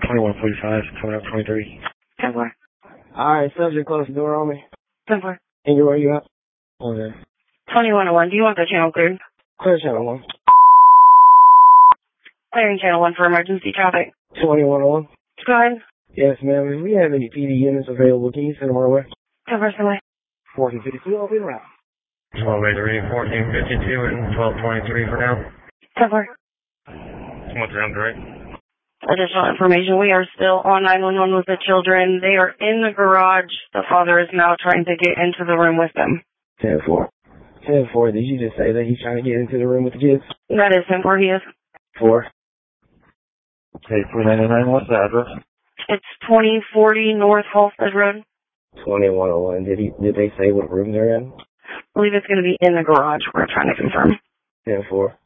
2145, coming up 23. 10-4. Alright, subject close the door on me. 10-4. And where you at? Okay. 2101, do you want the channel cleared? Clear channel 1. Clearing channel 1 for emergency traffic. 2101. Go ahead. Yes, ma'am. If we have any PD units available, can you send them our way? 10-4, away. 1452, I'll be around. 1283, 1452, and 1223 for now. 10-4. What's around direct? Additional information, we are still on 911 with the children. They are in the garage. The father is now trying to get into the room with them. 10-4. 10-4, did you just say that he's trying to get into the room with the kids? That is 10-4, he is. 4. Okay, 399, what's the address? It's 2040 North Halstead Road. 2101, did they say what room they're in? I believe it's going to be in the garage. We're trying to confirm. 10-4.